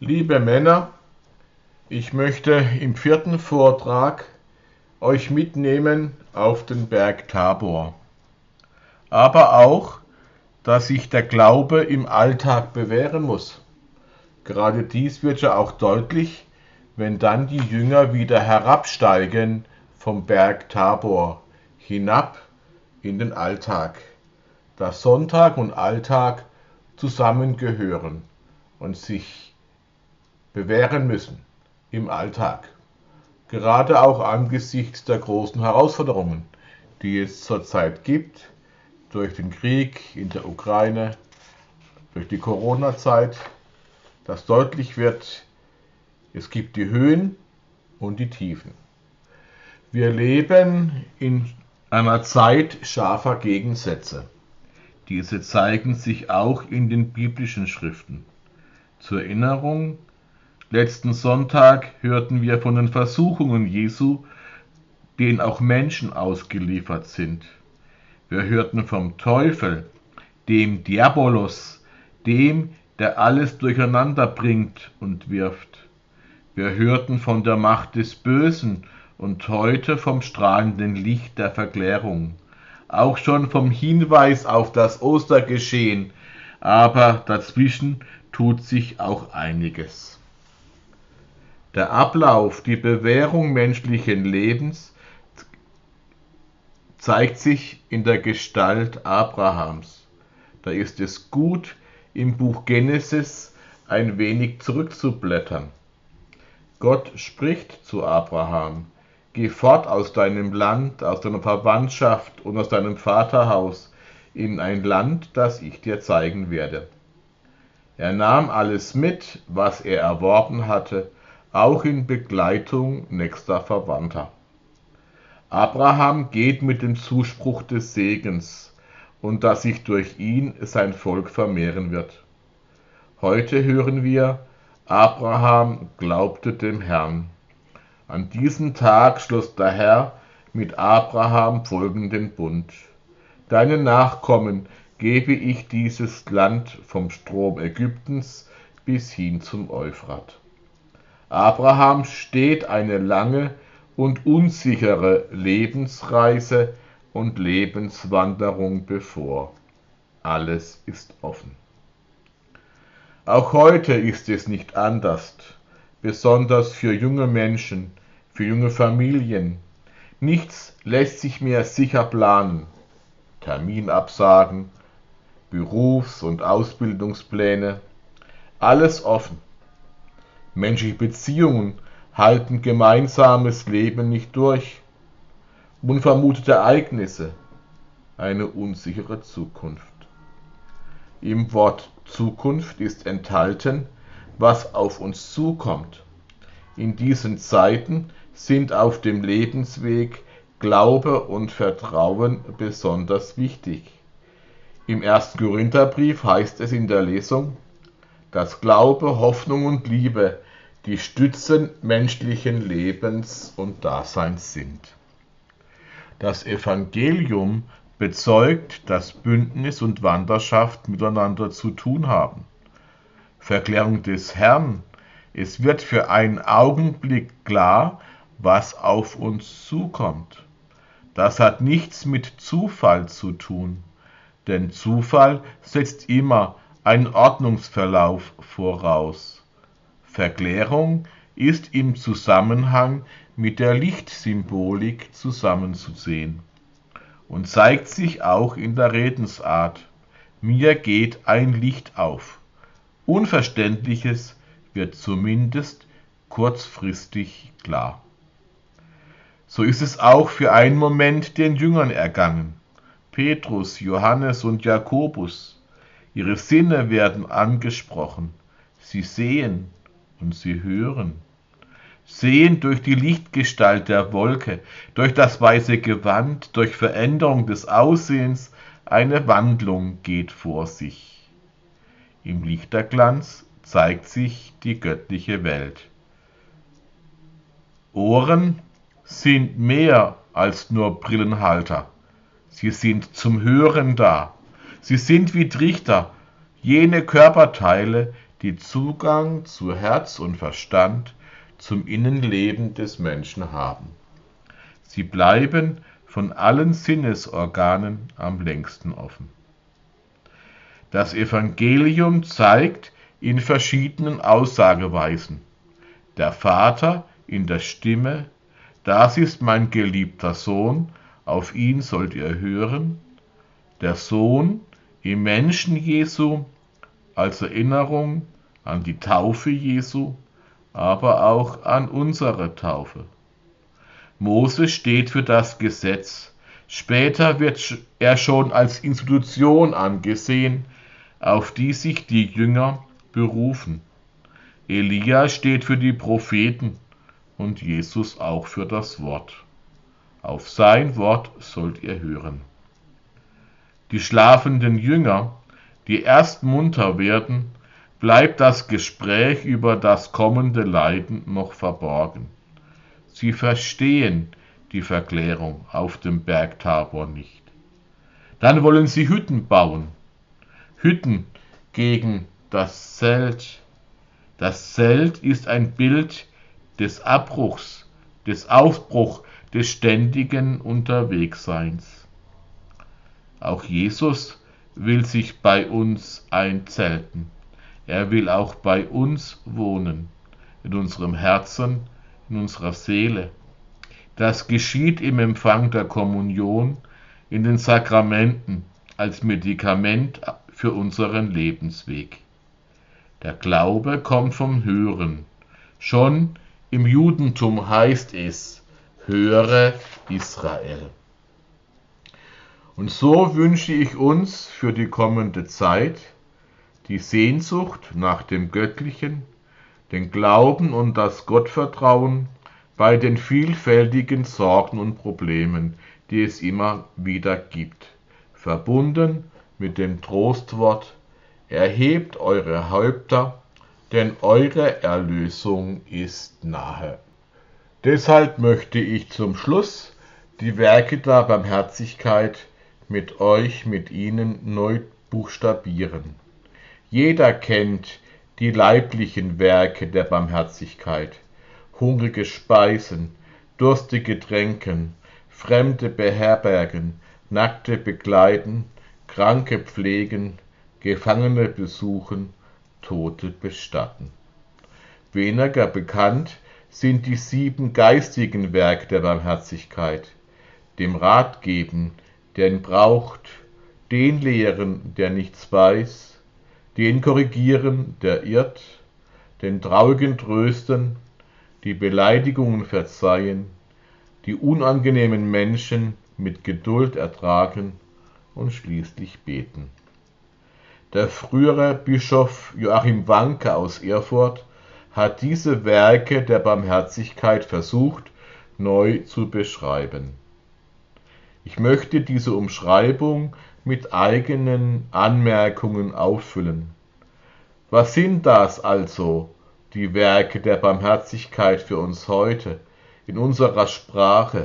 Liebe Männer, ich möchte im vierten Vortrag euch mitnehmen auf den Berg Tabor. Aber auch, dass sich der Glaube im Alltag bewähren muss. Gerade dies wird ja auch deutlich, wenn dann die Jünger wieder herabsteigen vom Berg Tabor hinab in den Alltag. Dass Sonntag und Alltag zusammengehören und sich bewähren müssen im Alltag. Gerade auch angesichts der großen Herausforderungen, die es zurzeit gibt, durch den Krieg in der Ukraine, durch die Corona-Zeit, dass deutlich wird, es gibt die Höhen und die Tiefen. Wir leben in einer Zeit scharfer Gegensätze. Diese zeigen sich auch in den biblischen Schriften. Zur Erinnerung: Letzten Sonntag hörten wir von den Versuchungen Jesu, denen auch Menschen ausgeliefert sind. Wir hörten vom Teufel, dem Diabolos, dem, der alles durcheinander bringt und wirft. Wir hörten von der Macht des Bösen und heute vom strahlenden Licht der Verklärung. Auch schon vom Hinweis auf das Ostergeschehen, aber dazwischen tut sich auch einiges. Der Ablauf, die Bewährung menschlichen Lebens zeigt sich in der Gestalt Abrahams. Da ist es gut, im Buch Genesis ein wenig zurückzublättern. Gott spricht zu Abraham: Geh fort aus deinem Land, aus deiner Verwandtschaft und aus deinem Vaterhaus in ein Land, das ich dir zeigen werde. Er nahm alles mit, was er erworben hatte, auch in Begleitung nächster Verwandter. Abraham geht mit dem Zuspruch des Segens und dass sich durch ihn sein Volk vermehren wird. Heute hören wir: Abraham glaubte dem Herrn. An diesem Tag schloss der Herr mit Abraham folgenden Bund: Deinen Nachkommen gebe ich dieses Land vom Strom Ägyptens bis hin zum Euphrat. Abraham steht eine lange und unsichere Lebensreise und Lebenswanderung bevor. Alles ist offen. Auch heute ist es nicht anders, besonders für junge Menschen, für junge Familien. Nichts lässt sich mehr sicher planen. Terminabsagen, Berufs- und Ausbildungspläne, alles offen. Menschliche Beziehungen halten gemeinsames Leben nicht durch. Unvermutete Ereignisse, eine unsichere Zukunft. Im Wort Zukunft ist enthalten, was auf uns zukommt. In diesen Zeiten sind auf dem Lebensweg Glaube und Vertrauen besonders wichtig. Im 1. Korintherbrief heißt es in der Lesung, dass Glaube, Hoffnung und Liebe die Stützen menschlichen Lebens und Daseins sind. Das Evangelium bezeugt, dass Bündnis und Wanderschaft miteinander zu tun haben. Verklärung des Herrn: Es wird für einen Augenblick klar, was auf uns zukommt. Das hat nichts mit Zufall zu tun, denn Zufall setzt immer einen Ordnungsverlauf voraus. Verklärung ist im Zusammenhang mit der Lichtsymbolik zusammenzusehen und zeigt sich auch in der Redensart: Mir geht ein Licht auf. Unverständliches wird zumindest kurzfristig klar. So ist es auch für einen Moment den Jüngern ergangen. Petrus, Johannes und Jakobus. Ihre Sinne werden angesprochen. Sie sehen und sie hören. Sehen durch die Lichtgestalt der Wolke, durch das weiße Gewand, durch Veränderung des Aussehens, eine Wandlung geht vor sich. Im Lichterglanz zeigt sich die göttliche Welt. Ohren sind mehr als nur Brillenhalter. Sie sind zum Hören da. Sie sind wie Trichter, jene Körperteile, die Zugang zu Herz und Verstand, zum Innenleben des Menschen haben. Sie bleiben von allen Sinnesorganen am längsten offen. Das Evangelium zeigt in verschiedenen Aussageweisen. Der Vater in der Stimme: Das ist mein geliebter Sohn, auf ihn sollt ihr hören. Der Sohn im Menschen Jesu als Erinnerung an die Taufe Jesu, aber auch an unsere Taufe. Mose steht für das Gesetz. Später wird er schon als Institution angesehen, auf die sich die Jünger berufen. Elia steht für die Propheten und Jesus auch für das Wort. Auf sein Wort sollt ihr hören. Die schlafenden Jünger, die erst munter werden, bleibt das Gespräch über das kommende Leiden noch verborgen. Sie verstehen die Verklärung auf dem Berg Tabor nicht. Dann wollen sie Hütten bauen. Hütten gegen das Zelt. Das Zelt ist ein Bild des Abbruchs, des Aufbruchs, des ständigen Unterwegsseins. Auch Jesus will sich bei uns einzelten. Er will auch bei uns wohnen, in unserem Herzen, in unserer Seele. Das geschieht im Empfang der Kommunion, in den Sakramenten, als Medikament für unseren Lebensweg. Der Glaube kommt vom Hören. Schon im Judentum heißt es: Höre Israel. Und so wünsche ich uns für die kommende Zeit die Sehnsucht nach dem Göttlichen, den Glauben und das Gottvertrauen bei den vielfältigen Sorgen und Problemen, die es immer wieder gibt, verbunden mit dem Trostwort: Erhebt eure Häupter, denn eure Erlösung ist nahe. Deshalb möchte ich zum Schluss die Werke der Barmherzigkeit mit Ihnen neu buchstabieren. Jeder kennt die leiblichen Werke der Barmherzigkeit: hungrige speisen, durstige tränken, Fremde beherbergen, Nackte bekleiden, Kranke pflegen, Gefangene besuchen, Tote bestatten. Weniger bekannt sind die 7 geistigen Werke der Barmherzigkeit: dem Rat geben, der ihn braucht, den lehren, der nichts weiß, den korrigieren, der irrt, den Traurigen trösten, die Beleidigungen verzeihen, die unangenehmen Menschen mit Geduld ertragen und schließlich beten. Der frühere Bischof Joachim Wanka aus Erfurt hat diese Werke der Barmherzigkeit versucht, neu zu beschreiben. Ich möchte diese Umschreibung mit eigenen Anmerkungen auffüllen. Was sind das also, die Werke der Barmherzigkeit für uns heute, in unserer Sprache?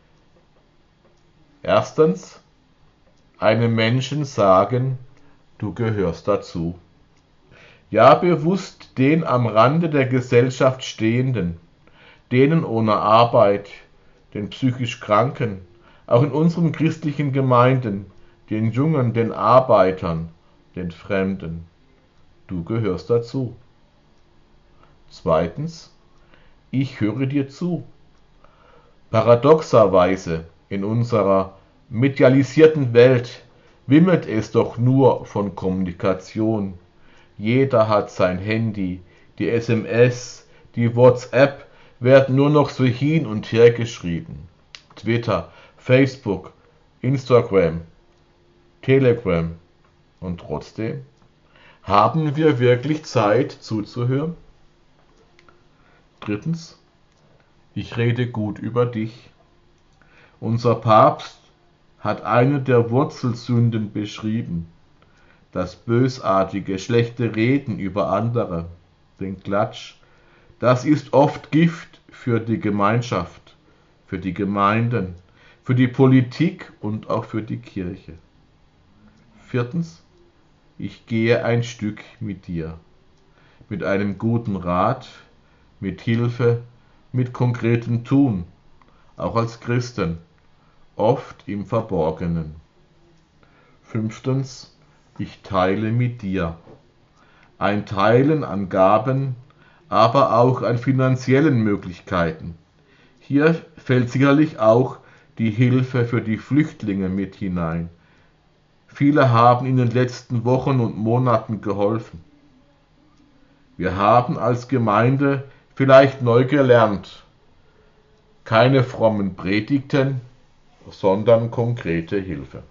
Erstens, einem Menschen sagen: Du gehörst dazu. Ja, bewusst den am Rande der Gesellschaft Stehenden, denen ohne Arbeit, den psychisch Kranken, auch in unseren christlichen Gemeinden, den Jungen, den Arbeitern, den Fremden. Du gehörst dazu. Zweitens, ich höre dir zu. Paradoxerweise in unserer medialisierten Welt wimmelt es doch nur von Kommunikation. Jeder hat sein Handy, die SMS, die WhatsApp werden nur noch so hin und her geschrieben. Twitter, Facebook, Instagram, Telegram. Und trotzdem, haben wir wirklich Zeit zuzuhören? Drittens, ich rede gut über dich. Unser Papst hat eine der Wurzelsünden beschrieben: das bösartige, schlechte Reden über andere, den Klatsch. Das ist oft Gift für die Gemeinschaft, für die Gemeinden, für die Politik und auch für die Kirche. Viertens, ich gehe ein Stück mit dir. mit einem guten Rat, mit Hilfe, mit konkretem Tun, auch als Christen, oft im Verborgenen. 5. Ich teile mit dir. Ein Teilen an Gaben, aber auch an finanziellen Möglichkeiten. Hier fällt sicherlich auch die Hilfe für die Flüchtlinge mit hinein. Viele haben in den letzten Wochen und Monaten geholfen. Wir haben als Gemeinde vielleicht neu gelernt, keine frommen Predigten, sondern konkrete Hilfe.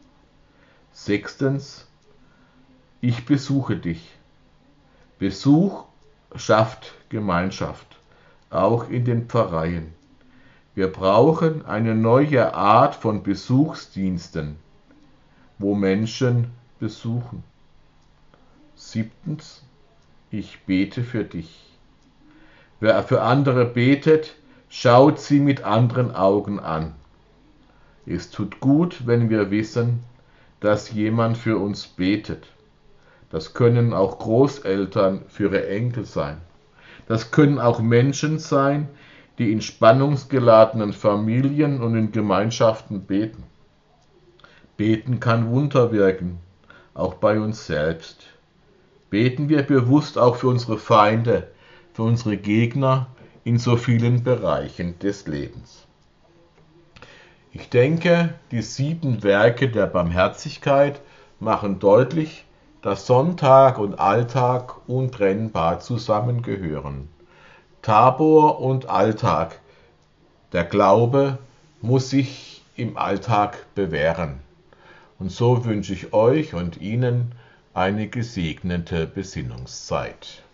6. Ich besuche dich. Besuch schafft Gemeinschaft, auch in den Pfarreien. Wir brauchen eine neue Art von Besuchsdiensten, wo Menschen besuchen. 7. Ich bete für dich. Wer für andere betet, schaut sie mit anderen Augen an. Es tut gut, wenn wir wissen, dass jemand für uns betet. Das können auch Großeltern für ihre Enkel sein. Das können auch Menschen sein, die in spannungsgeladenen Familien und in Gemeinschaften beten. Beten kann Wunder wirken, auch bei uns selbst. Beten wir bewusst auch für unsere Feinde, für unsere Gegner in so vielen Bereichen des Lebens. Ich denke, die 7 Werke der Barmherzigkeit machen deutlich, dass Sonntag und Alltag untrennbar zusammengehören. Tabor und Alltag. Der Glaube muss sich im Alltag bewähren. Und so wünsche ich euch und Ihnen eine gesegnete Besinnungszeit.